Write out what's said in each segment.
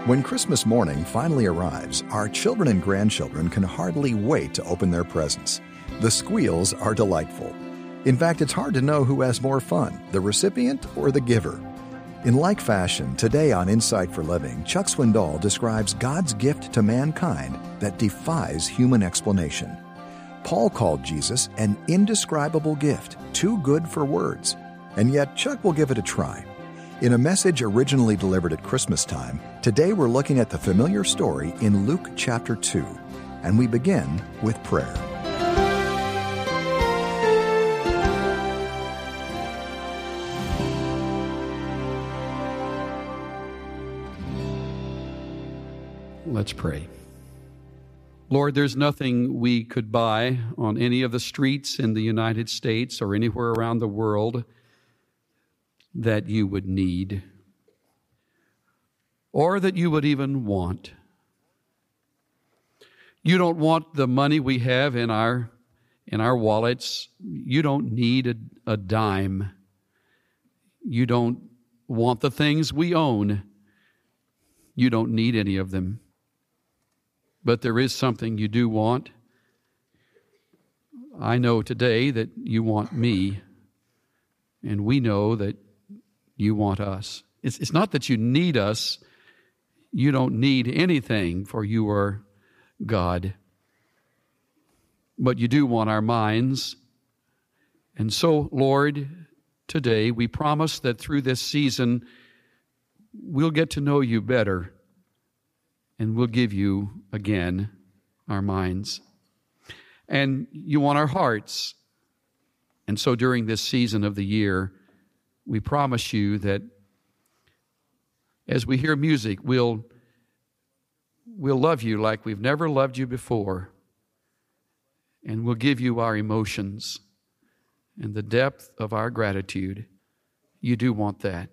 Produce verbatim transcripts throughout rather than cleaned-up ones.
When Christmas morning finally arrives, our children and grandchildren can hardly wait to open their presents. The squeals are delightful. In fact, it's hard to know who has more fun, the recipient or the giver. In like fashion, today on Insight for Living, Chuck Swindoll describes God's gift to mankind that defies human explanation. Paul called Jesus an indescribable gift, too good for words. And yet, Chuck will give it a try. In a message originally delivered at Christmas time, today we're looking at the familiar story in Luke chapter two, and we begin with prayer. Let's pray. Lord, there's nothing we could buy on any of the streets in the United States or anywhere around the world that you would need or that you would even want. You don't want the money we have in our in our wallets. You don't need a, a dime. You don't want the things we own. You don't need any of them. But there is something you do want. I know today that you want me, and we know that you want us. It's, it's not that you need us. You don't need anything, for you are God. But you do want our minds. And so, Lord, today we promise that through this season we'll get to know you better, and we'll give you, again, our minds. And you want our hearts. And so during this season of the year, we promise you that as we hear music, we'll, we'll love you like we've never loved you before. And we'll give you our emotions and the depth of our gratitude. You do want that.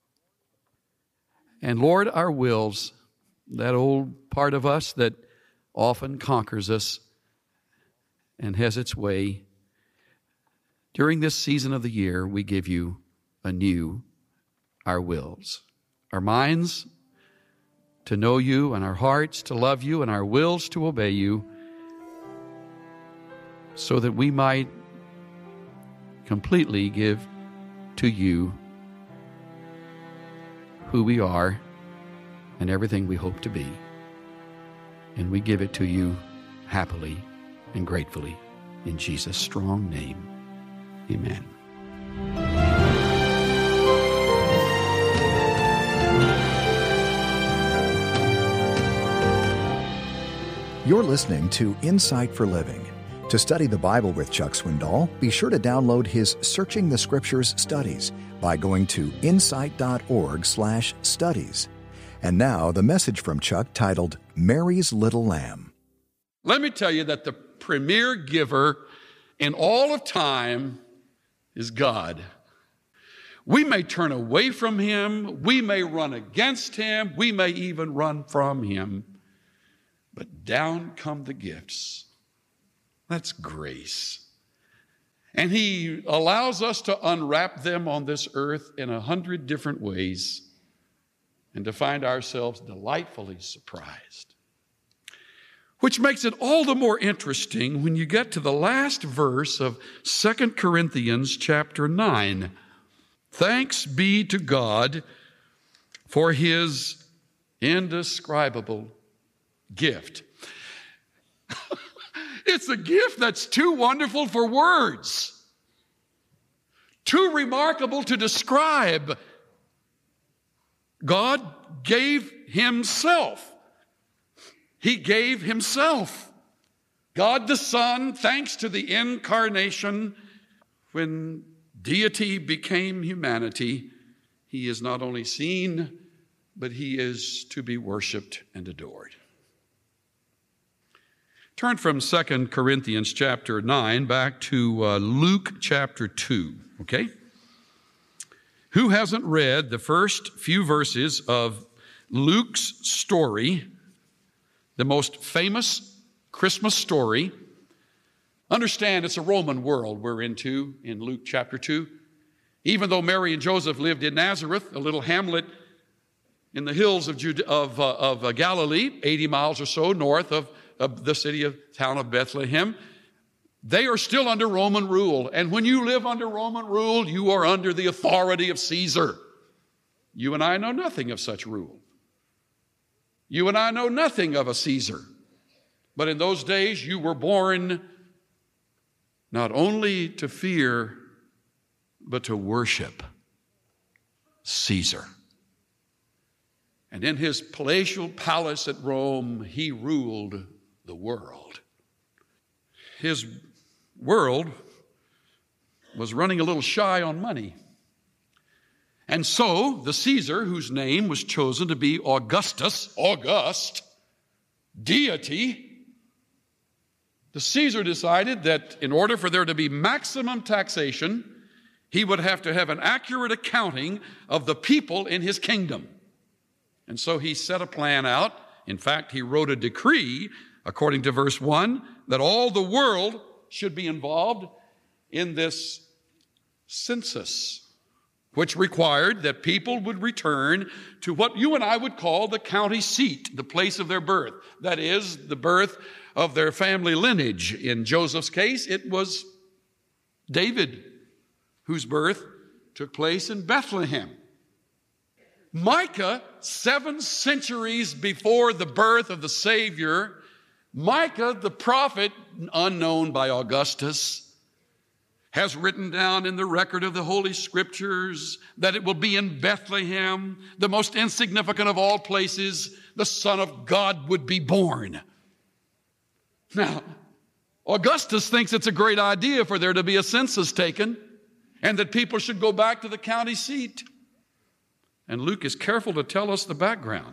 And Lord, our wills, that old part of us that often conquers us and has its way, during this season of the year, we give you anew our wills, our minds to know you, and our hearts to love you, and our wills to obey you, so that we might completely give to you who we are and everything we hope to be. And we give it to you happily and gratefully in Jesus' strong name. Amen. You're listening to Insight for Living. To study the Bible with Chuck Swindoll, be sure to download his Searching the Scriptures studies by going to insight.org slash studies. And now, the message from Chuck titled, Mary's Little Lamb. Let me tell you that the premier giver in all of time is God. We may turn away from him, we may run against him, we may even run from him, but down come the gifts. That's grace. And he allows us to unwrap them on this earth in a hundred different ways and to find ourselves delightfully surprised. Which makes it all the more interesting when you get to the last verse of Second Corinthians chapter nine. Thanks be to God for his indescribable gift. It's a gift that's too wonderful for words, too remarkable to describe. God gave himself. He gave himself. God the Son, thanks to the incarnation, when deity became humanity, he is not only seen, but he is to be worshiped and adored. Turn from Second Corinthians chapter nine back to uh, Luke chapter two, okay? Who hasn't read the first few verses of Luke's story, the most famous Christmas story? Understand, it's a Roman world we're into in Luke chapter two. Even though Mary and Joseph lived in Nazareth, a little hamlet in the hills of, Jude- of, uh, of uh, Galilee, eighty miles or so north of, of the city of town of Bethlehem. They are still under Roman rule. And when you live under Roman rule, you are under the authority of Caesar. You and I know nothing of such rule. You and I know nothing of a Caesar. But in those days, you were born not only to fear, but to worship Caesar. And in his palatial palace at Rome, he ruled the world. His world was running a little shy on money. And so the Caesar, whose name was chosen to be Augustus, August, deity, the Caesar decided that in order for there to be maximum taxation, he would have to have an accurate accounting of the people in his kingdom. And so he set a plan out. In fact, he wrote a decree, according to verse one, that all the world should be involved in this census, which required that people would return to what you and I would call the county seat, the place of their birth. That is, the birth of their family lineage. In Joseph's case, it was David, whose birth took place in Bethlehem. Micah, seven centuries before the birth of the Savior, Micah, the prophet, unknown by Augustus, has written down in the record of the Holy Scriptures that it will be in Bethlehem, the most insignificant of all places, the Son of God would be born. Now, Augustus thinks it's a great idea for there to be a census taken and that people should go back to the county seat. And Luke is careful to tell us the background.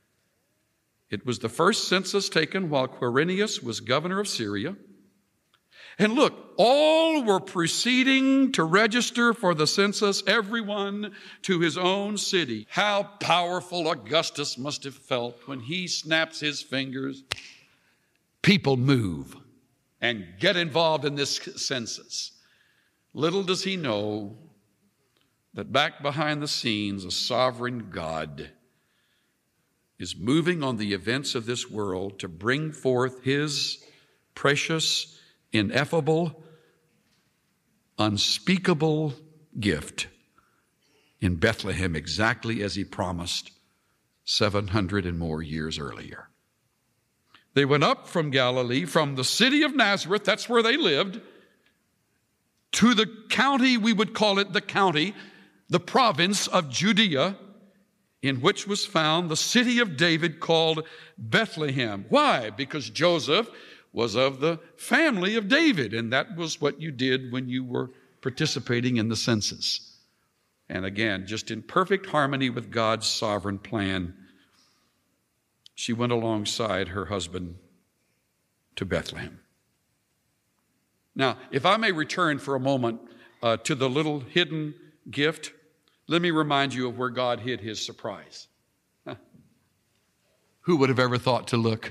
It was the first census taken while Quirinius was governor of Syria. And look, all were proceeding to register for the census, everyone to his own city. How powerful Augustus must have felt when he snaps his fingers. People move and get involved in this census. Little does he know that back behind the scenes, a sovereign God is moving on the events of this world to bring forth his precious, ineffable, unspeakable gift in Bethlehem, exactly as he promised seven hundred and more years earlier. They went up from Galilee, from the city of Nazareth, that's where they lived, to the county, we would call it the county, the province of Judea, in which was found the city of David called Bethlehem. Why? Because Joseph was of the family of David, and that was what you did when you were participating in the census. And again, just in perfect harmony with God's sovereign plan, she went alongside her husband to Bethlehem. Now, if I may return for a moment uh, to the little hidden gift, let me remind you of where God hid his surprise. Huh. Who would have ever thought to look?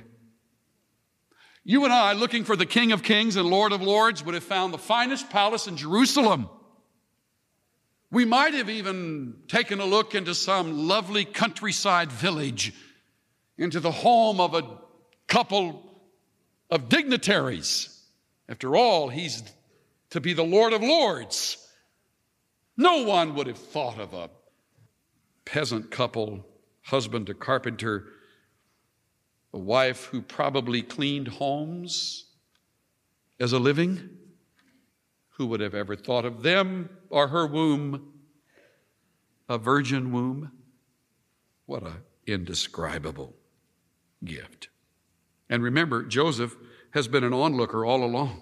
You and I, looking for the King of Kings and Lord of Lords, would have found the finest palace in Jerusalem. We might have even taken a look into some lovely countryside village, into the home of a couple of dignitaries. After all, he's to be the Lord of Lords. No one would have thought of a peasant couple, husband a carpenter, a wife who probably cleaned homes as a living. Who would have ever thought of them or her womb, a virgin womb? What an indescribable gift. And remember, Joseph has been an onlooker all along.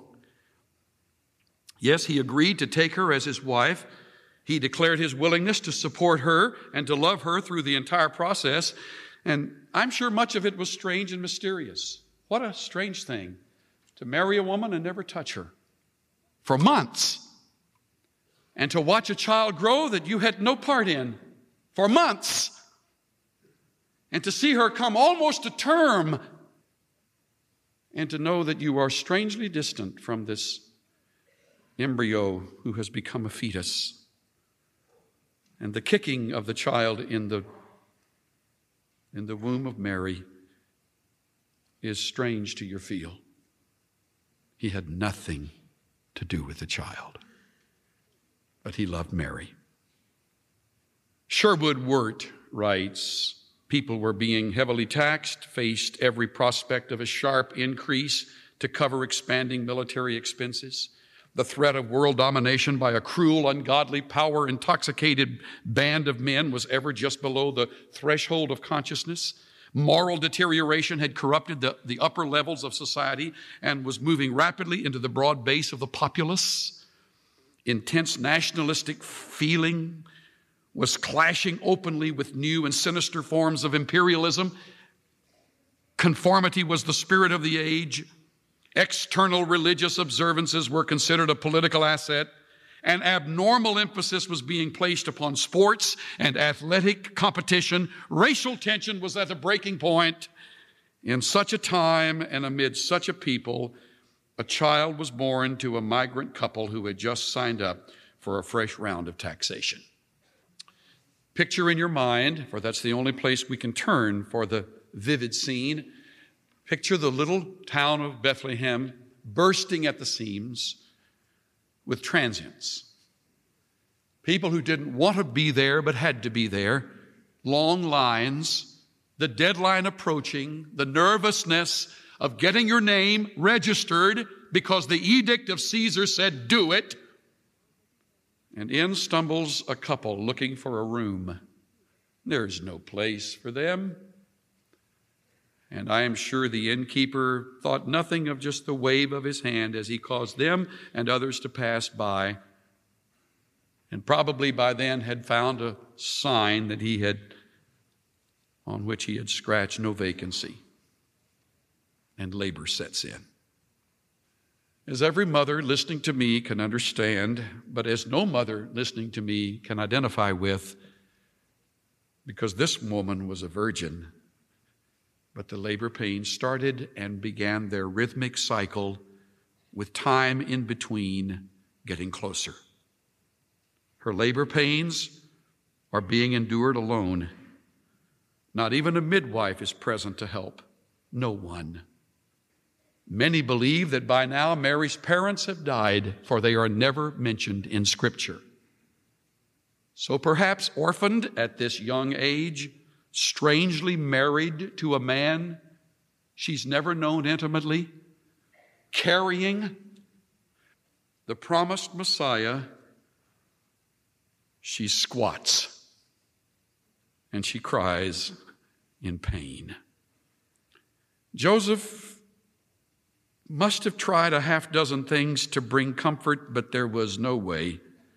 Yes, he agreed to take her as his wife. He declared his willingness to support her and to love her through the entire process. And I'm sure much of it was strange and mysterious. What a strange thing to marry a woman and never touch her for months, and to watch a child grow that you had no part in for months, and to see her come almost to term, and to know that you are strangely distant from this embryo who has become a fetus, and the kicking of the child in the in the womb of Mary is strange to your feel. He had nothing to do with the child, but he loved Mary. Sherwood Wirt writes, people were being heavily taxed, faced every prospect of a sharp increase to cover expanding military expenses. The threat of world domination by a cruel, ungodly, power-intoxicated band of men was ever just below the threshold of consciousness. Moral deterioration had corrupted the, the upper levels of society and was moving rapidly into the broad base of the populace. Intense nationalistic feeling was clashing openly with new and sinister forms of imperialism. Conformity was the spirit of the age. External religious observances were considered a political asset. An abnormal emphasis was being placed upon sports and athletic competition. Racial tension was at a breaking point. In such a time and amid such a people, a child was born to a migrant couple who had just signed up for a fresh round of taxation. Picture in your mind, for that's the only place we can turn for the vivid scene, picture the little town of Bethlehem bursting at the seams with transients. People who didn't want to be there but had to be there. Long lines, the deadline approaching, the nervousness of getting your name registered because the edict of Caesar said do it. And in stumbles a couple looking for a room. There's no place for them. And I am sure the innkeeper thought nothing of just the wave of his hand as he caused them and others to pass by, and probably by then had found a sign that he had, on which he had scratched no vacancy. And labor sets in. As every mother listening to me can understand, but as no mother listening to me can identify with, because this woman was a virgin, but the labor pains started and began their rhythmic cycle with time in between getting closer. Her labor pains are being endured alone. Not even a midwife is present to help. No one. Many believe that by now Mary's parents have died, for they are never mentioned in Scripture. So perhaps orphaned at this young age, strangely married to a man she's never known intimately, carrying the promised Messiah, she squats and she cries in pain. Joseph must have tried a half dozen things to bring comfort, but there was no way.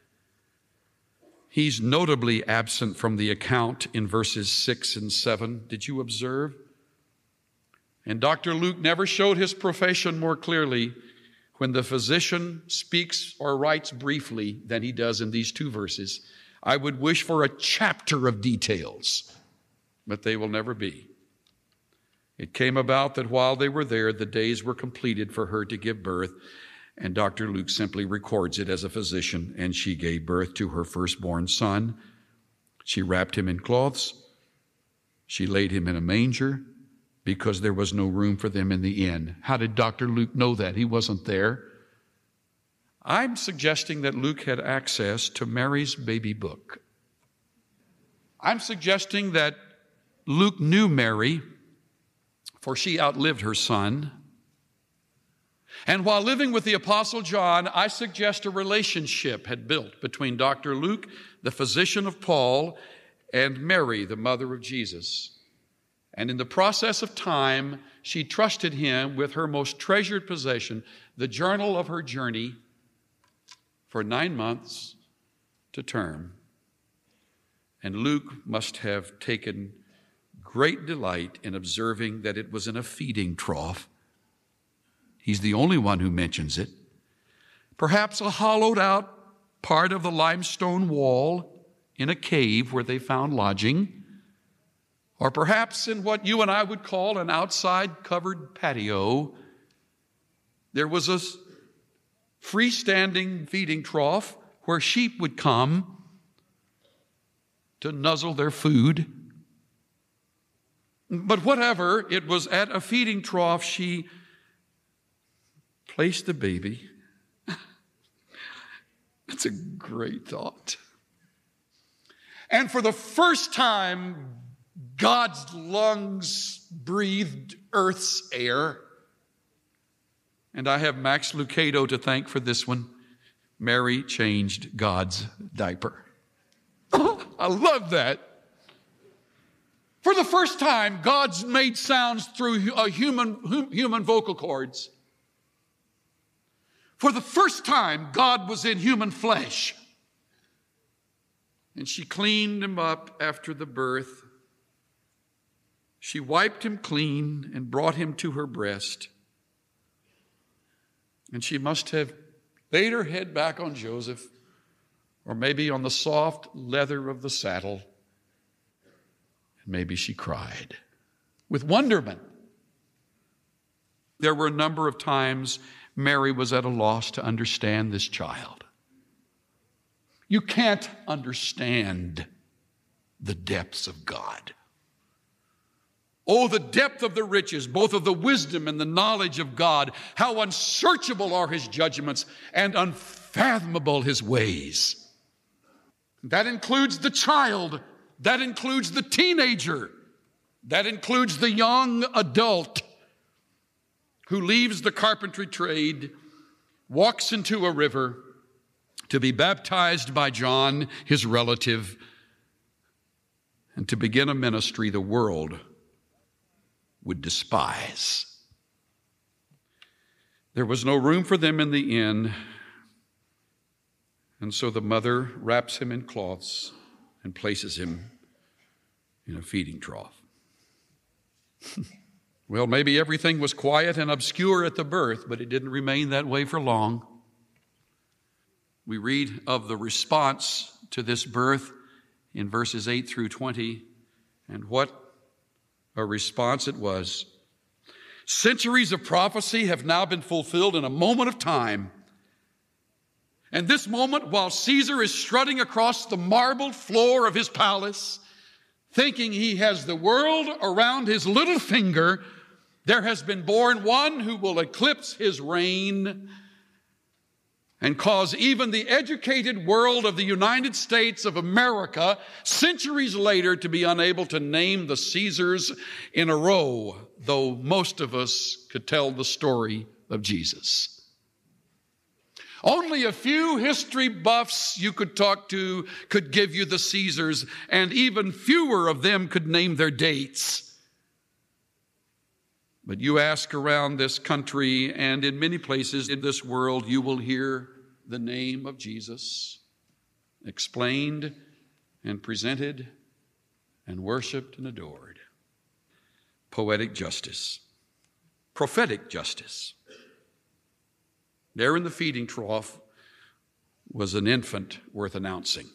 He's notably absent from the account in verses six and seven. Did you observe? And Doctor Luke never showed his profession more clearly when the physician speaks or writes briefly than he does in these two verses. I would wish for a chapter of details, but they will never be. It came about that while they were there, the days were completed for her to give birth, and Doctor Luke simply records it as a physician, and she gave birth to her firstborn son. She wrapped him in cloths. She laid him in a manger because there was no room for them in the inn. How did Doctor Luke know that? He wasn't there. I'm suggesting that Luke had access to Mary's baby book. I'm suggesting that Luke knew Mary, for she outlived her son. And while living with the Apostle John, I suggest a relationship had built between Doctor Luke, the physician of Paul, and Mary, the mother of Jesus. And in the process of time, she trusted him with her most treasured possession, the journal of her journey, for nine months to term. And Luke must have taken great delight in observing that it was in a feeding trough. He's the only one who mentions it. Perhaps a hollowed out part of the limestone wall in a cave where they found lodging, or perhaps in what you and I would call an outside covered patio. There was a freestanding feeding trough where sheep would come to nuzzle their food. But whatever, it was at a feeding trough she placed the baby. That's a great thought. And for the first time, God's lungs breathed Earth's air. And I have Max Lucado to thank for this one. Mary changed God's diaper. I love that. For the first time, God's made sounds through a human, human vocal cords. For the first time, God was in human flesh. And she cleaned him up after the birth. She wiped him clean and brought him to her breast. And she must have laid her head back on Joseph, or maybe on the soft leather of the saddle. And maybe she cried with wonderment. There were a number of times Mary was at a loss to understand this child. You can't understand the depths of God. Oh, the depth of the riches, both of the wisdom and the knowledge of God. How unsearchable are his judgments and unfathomable his ways. That includes the child. That includes the teenager. That includes the young adult who leaves the carpentry trade, walks into a river to be baptized by John, his relative, and to begin a ministry the world would despise. There was no room for them in the inn, and so the mother wraps him in cloths and places him in a feeding trough. Well, maybe everything was quiet and obscure at the birth, but it didn't remain that way for long. We read of the response to this birth in verses eight through twenty, and what a response it was. Centuries of prophecy have now been fulfilled in a moment of time. And this moment, while Caesar is strutting across the marbled floor of his palace, thinking he has the world around his little finger, there has been born one who will eclipse his reign and cause even the educated world of the United States of America centuries later to be unable to name the Caesars in a row, though most of us could tell the story of Jesus. Only a few history buffs you could talk to could give you the Caesars, and even fewer of them could name their dates. But you ask around this country, and in many places in this world, you will hear the name of Jesus explained and presented and worshiped and adored. Poetic justice, prophetic justice. There in the feeding trough was an infant worth announcing.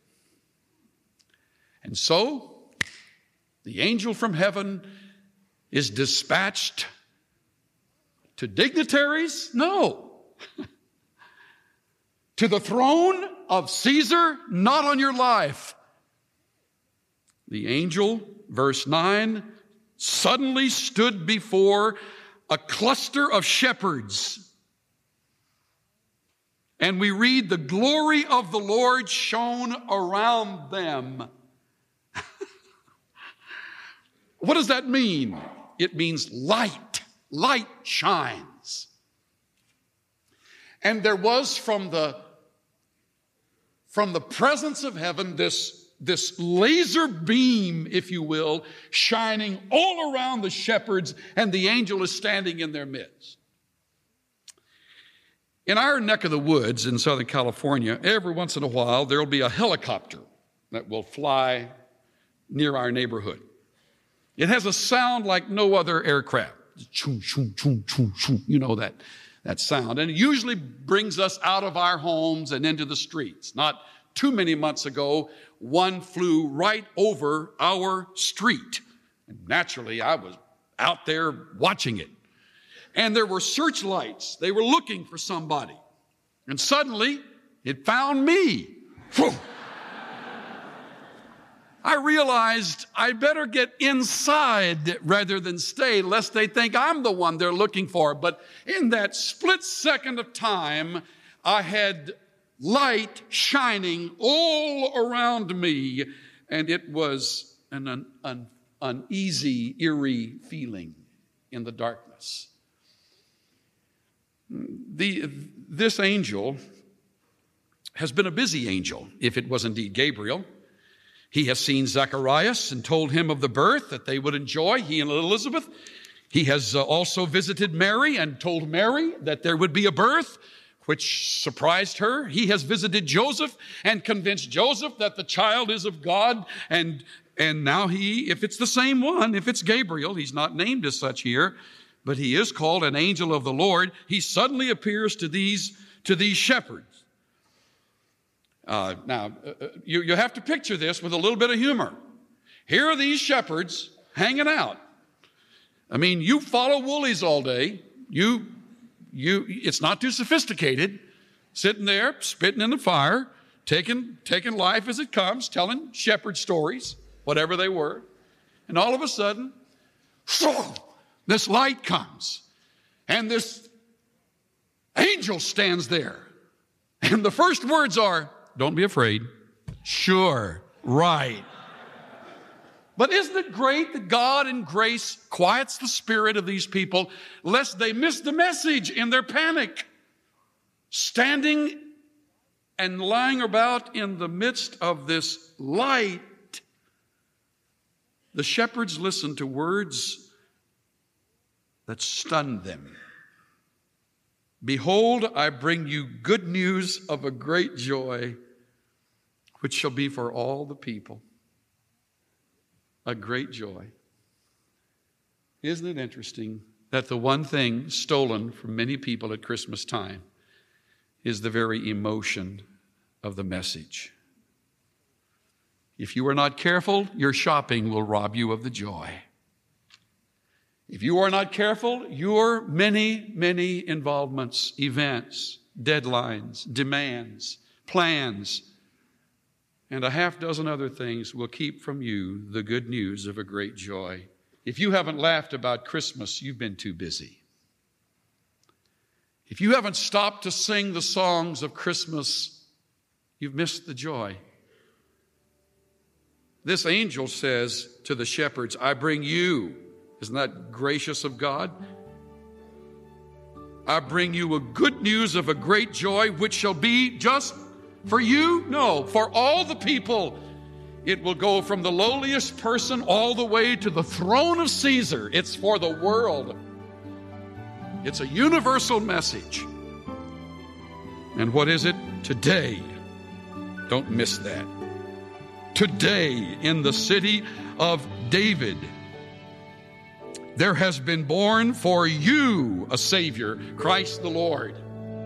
And so, the angel from heaven is dispatched to dignitaries? No. To the throne of Caesar? Not on your life. The angel, verse nine, suddenly stood before a cluster of shepherds. And we read, the glory of the Lord shone around them. What does that mean? It means light. Light shines. And there was from the, from the presence of heaven this, this laser beam, if you will, shining all around the shepherds, and the angel is standing in their midst. In our neck of the woods in Southern California, every once in a while, there will be a helicopter that will fly near our neighborhood. It has a sound like no other aircraft. Choo, choo, choo, choo, choo. You know that, that sound. And it usually brings us out of our homes and into the streets. Not too many months ago, one flew right over our street. And naturally, I was out there watching it. And there were searchlights. They were looking for somebody. And suddenly, it found me. I realized I better get inside rather than stay, lest they think I'm the one they're looking for. But in that split second of time, I had light shining all around me, and it was an un- un- uneasy, eerie feeling in the darkness. The, this angel has been a busy angel, if it was indeed Gabriel. He has seen Zacharias and told him of the birth that they would enjoy, he and Elizabeth. He has uh, also visited Mary and told Mary that there would be a birth, which surprised her. He has visited Joseph and convinced Joseph that the child is of God. And, and now he, if it's the same one, if it's Gabriel, he's not named as such here, but he is called an angel of the Lord. He suddenly appears to these, to these shepherds. Uh, now, uh, you, you have to picture this with a little bit of humor. Here are these shepherds hanging out. I mean, you follow woolies all day. You, you, it's not too sophisticated. Sitting there, spitting in the fire, taking, taking life as it comes, telling shepherd stories, whatever they were. And all of a sudden, this light comes, and this angel stands there. And the first words are, "Don't be afraid." Sure, right. But isn't it great that God in grace quiets the spirit of these people lest they miss the message in their panic? Standing and lying about in the midst of this light, the shepherds listened to words that stunned them. "Behold, I bring you good news of a great joy, which shall be for all the people." A great joy. Isn't it interesting that the one thing stolen from many people at Christmas time is the very emotion of the message? If you are not careful, your shopping will rob you of the joy. If you are not careful, your many, many involvements, events, deadlines, demands, plans, and a half dozen other things will keep from you the good news of a great joy. If you haven't laughed about Christmas, you've been too busy. If you haven't stopped to sing the songs of Christmas, you've missed the joy. This angel says to the shepherds, "I bring you," isn't that gracious of God? "I bring you a good news of a great joy, which shall be just for you? No, for all the people." It will go from the lowliest person all the way to the throne of Caesar. It's for the world. It's a universal message. And what is it? Today. Don't miss that. Today, in the city of David, there has been born for you a Savior, Christ the Lord.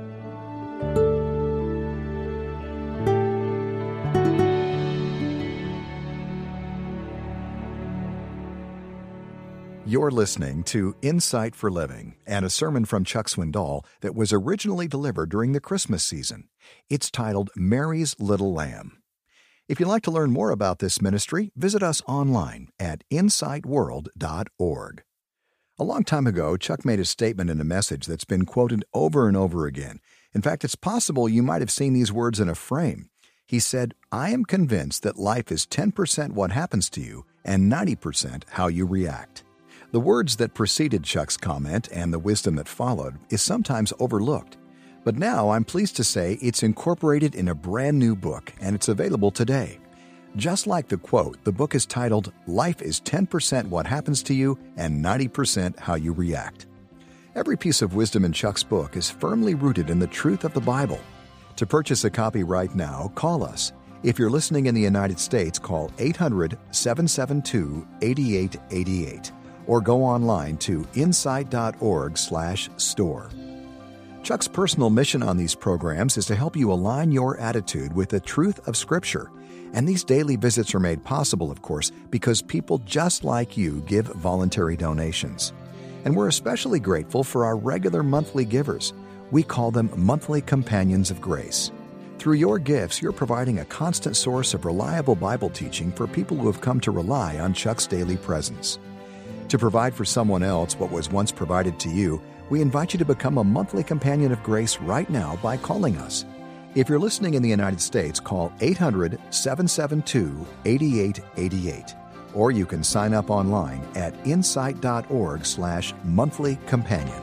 You're listening to Insight for Living and a sermon from Chuck Swindoll that was originally delivered during the Christmas season. It's titled Mary's Little Lamb. If you'd like to learn more about this ministry, visit us online at insight world dot org. A long time ago, Chuck made a statement in a message that's been quoted over and over again. In fact, it's possible you might have seen these words in a frame. He said, "I am convinced that life is ten percent what happens to you and ninety percent how you react." The words that preceded Chuck's comment and the wisdom that followed is sometimes overlooked. But now I'm pleased to say it's incorporated in a brand new book, and it's available today. Just like the quote, the book is titled, Life is ten percent what happens to you and ninety percent how you react. Every piece of wisdom in Chuck's book is firmly rooted in the truth of the Bible. To purchase a copy right now, call us. If you're listening in the United States, call eight hundred, seven seven two, eight eight eight eight. Or go online to insight dot org slash store. Chuck's personal mission on these programs is to help you align your attitude with the truth of Scripture. And these daily visits are made possible, of course, because people just like you give voluntary donations. And we're especially grateful for our regular monthly givers. We call them Monthly Companions of Grace. Through your gifts, you're providing a constant source of reliable Bible teaching for people who have come to rely on Chuck's daily presence. To provide for someone else what was once provided to you, we invite you to become a monthly companion of grace right now by calling us. If you're listening in the United States, call eight hundred, seven seven two, eight eight eight eight. Or you can sign up online at insight.org slash monthly companion.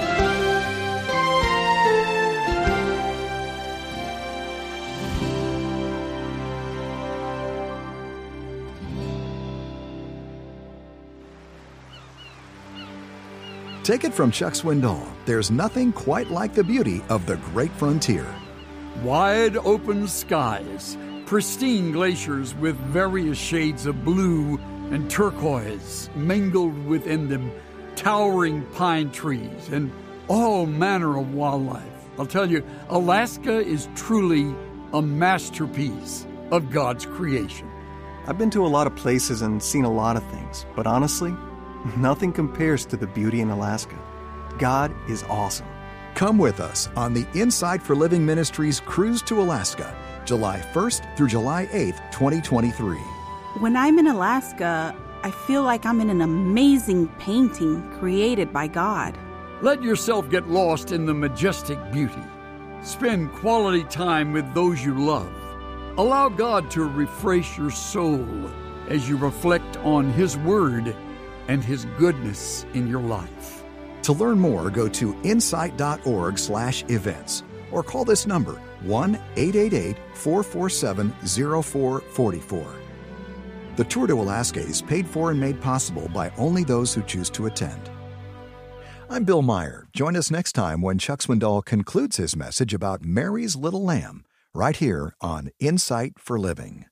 Take it from Chuck Swindoll, there's nothing quite like the beauty of the great frontier. Wide open skies, pristine glaciers with various shades of blue and turquoise mingled within them, towering pine trees, and all manner of wildlife. I'll tell you, Alaska is truly a masterpiece of God's creation. I've been to a lot of places and seen a lot of things, but honestly, nothing compares to the beauty in Alaska. God is awesome. Come with us on the Insight for Living Ministries Cruise to Alaska, July first through July eighth, twenty twenty-three. When I'm in Alaska, I feel like I'm in an amazing painting created by God. Let yourself get lost in the majestic beauty. Spend quality time with those you love. Allow God to refresh your soul as you reflect on His Word and His goodness in your life. To learn more, go to insight.org slash events or call this number, one eight eight eight, four four seven, zero four four four. The Tour to Alaska is paid for and made possible by only those who choose to attend. I'm Bill Meyer. Join us next time when Chuck Swindoll concludes his message about Mary's Little Lamb, right here on Insight for Living.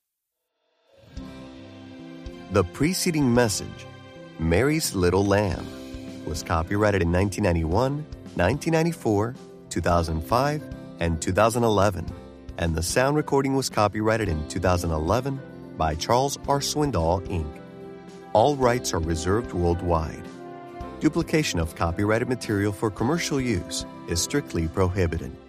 The preceding message, Mary's Little Lamb, was copyrighted in nineteen ninety-one, nineteen ninety-four, two thousand five, and two thousand eleven, and the sound recording was copyrighted in two thousand eleven by Charles R. Swindoll, Incorporated. All rights are reserved worldwide. Duplication of copyrighted material for commercial use is strictly prohibited.